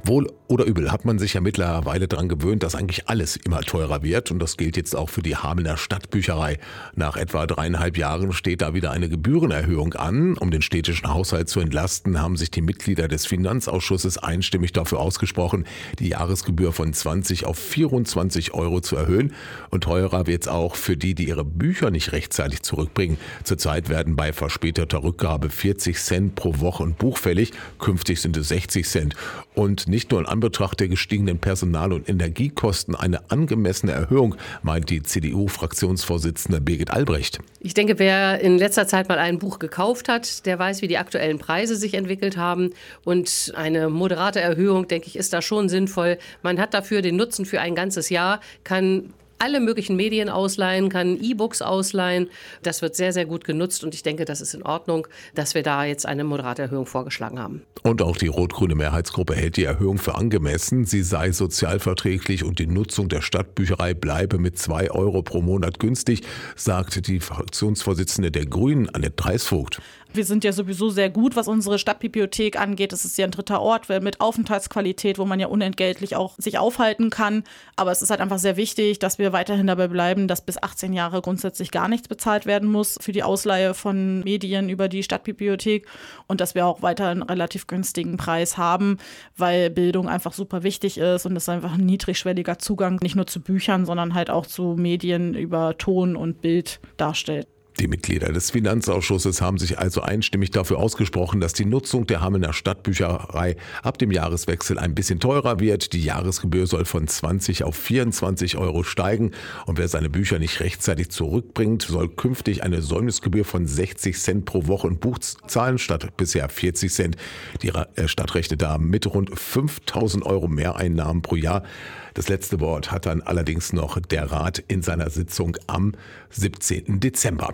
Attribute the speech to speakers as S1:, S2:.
S1: Wohl oder übel hat man sich ja mittlerweile daran gewöhnt, dass eigentlich alles immer teurer wird. Und das gilt jetzt auch für die Hamelner Stadtbücherei. Nach etwa 3,5 Jahren steht da wieder eine Gebührenerhöhung an. Um den städtischen Haushalt zu entlasten, haben sich die Mitglieder des Finanzausschusses einstimmig dafür ausgesprochen, die Jahresgebühr von 20 auf 24 Euro zu erhöhen. Und teurer wird es auch für die, die ihre Bücher nicht rechtzeitig zurückbringen. Zurzeit werden bei verspäteter Rückgabe 40 Cent pro Woche und Buch fällig. Künftig sind es 60 Cent. Und nicht nur in Anbetracht der gestiegenen Personal- und Energiekosten eine angemessene Erhöhung, meint die CDU-Fraktionsvorsitzende Birgit Albrecht.
S2: Ich denke, wer in letzter Zeit mal ein Buch gekauft hat, der weiß, wie die aktuellen Preise sich entwickelt haben. Und eine moderate Erhöhung, denke ich, ist da schon sinnvoll. Man hat dafür den Nutzen für ein ganzes Jahr, kann alle möglichen Medien ausleihen, kann E-Books ausleihen. Das wird sehr, sehr gut genutzt und ich denke, das ist in Ordnung, dass wir da jetzt eine moderate Erhöhung vorgeschlagen haben.
S1: Und auch die rot-grüne Mehrheitsgruppe hält die Erhöhung für angemessen. Sie sei sozialverträglich und die Nutzung der Stadtbücherei bleibe mit 2 Euro pro Monat günstig, sagte die Fraktionsvorsitzende der Grünen, Annette Dreisvogt.
S3: Wir sind ja sowieso sehr gut, was unsere Stadtbibliothek angeht. Es ist ja ein dritter Ort mit Aufenthaltsqualität, wo man ja unentgeltlich auch sich aufhalten kann. Aber es ist halt einfach sehr wichtig, dass wir weiterhin dabei bleiben, dass bis 18 Jahre grundsätzlich gar nichts bezahlt werden muss für die Ausleihe von Medien über die Stadtbibliothek und dass wir auch weiter einen relativ günstigen Preis haben, weil Bildung einfach super wichtig ist und es einfach ein niedrigschwelliger Zugang nicht nur zu Büchern, sondern halt auch zu Medien über Ton und Bild darstellt.
S1: Die Mitglieder des Finanzausschusses haben sich also einstimmig dafür ausgesprochen, dass die Nutzung der Hamelner Stadtbücherei ab dem Jahreswechsel ein bisschen teurer wird. Die Jahresgebühr soll von 20 auf 24 Euro steigen und wer seine Bücher nicht rechtzeitig zurückbringt, soll künftig eine Säumnisgebühr von 60 Cent pro Woche und Buch zahlen statt bisher 40 Cent. Die Stadt rechnet da mit rund 5.000 Euro Mehreinnahmen pro Jahr. Das letzte Wort hat dann allerdings noch der Rat in seiner Sitzung am 17. Dezember.